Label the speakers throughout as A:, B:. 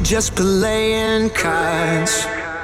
A: just playing cards.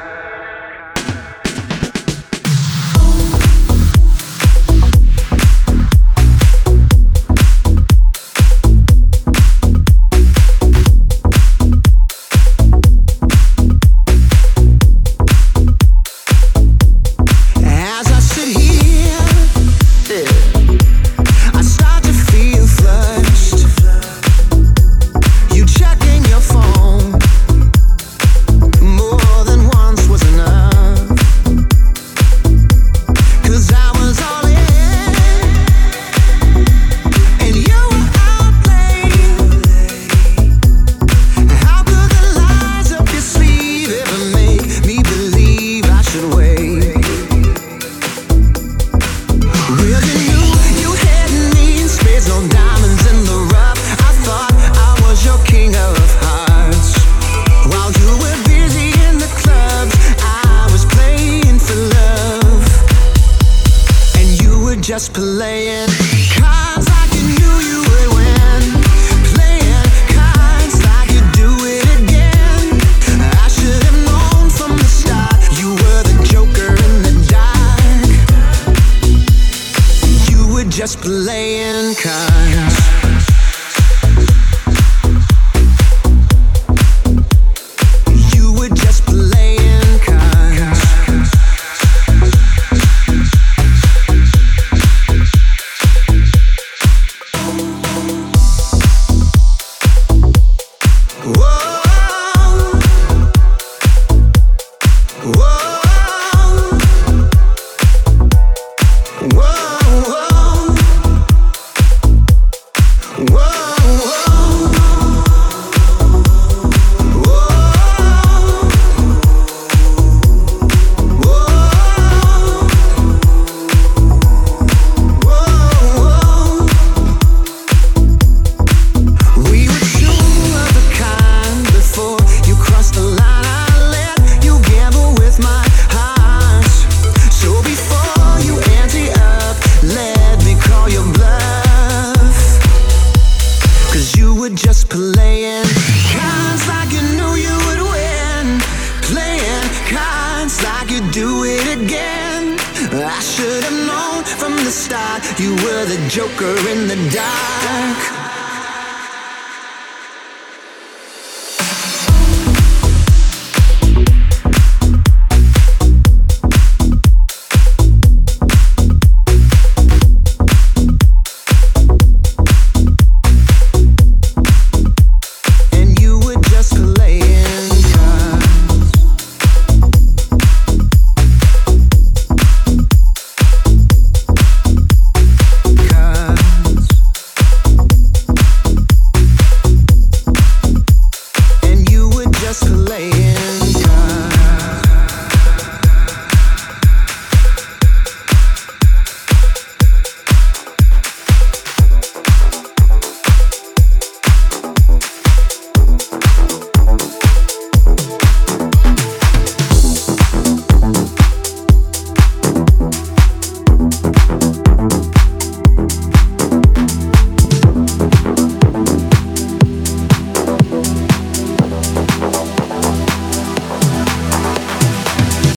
A: Just playing cards like you knew you would win. Playing cards like you'd do it again. I should have known from the start you were the joker in the dark. You were just playing cards. Just playing cards like you knew you would win. Playing cards like you'd do it again. I should have known from the start you were the joker in the dark.